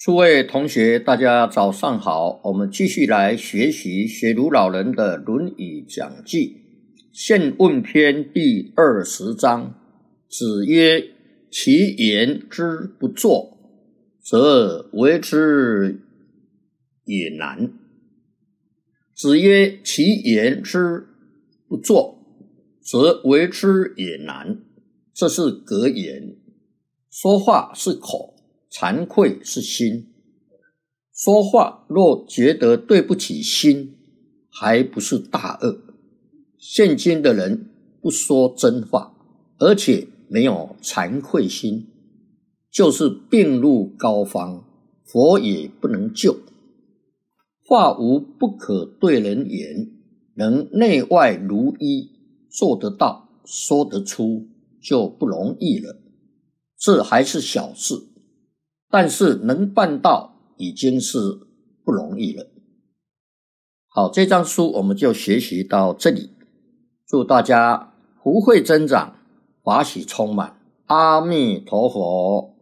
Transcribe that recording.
诸位同学，大家早上好，我们继续来学习学儒老人的《论语讲记》宪问篇第20章。子曰：其言之不作，则为之也难。子曰：其言之不作，则为之也难。这是格言。说话是口，惭愧是心。说话若觉得对不起心，还不是大恶。现今的人不说真话，而且没有惭愧心，就是病入膏肓，佛也不能救。话无不可对人言，能内外如一，做得到，说得出，就不容易了。这还是小事，但是能办到已经是不容易了。好，这章书我们就学习到这里。祝大家福慧增长，法喜充满。阿弥陀佛。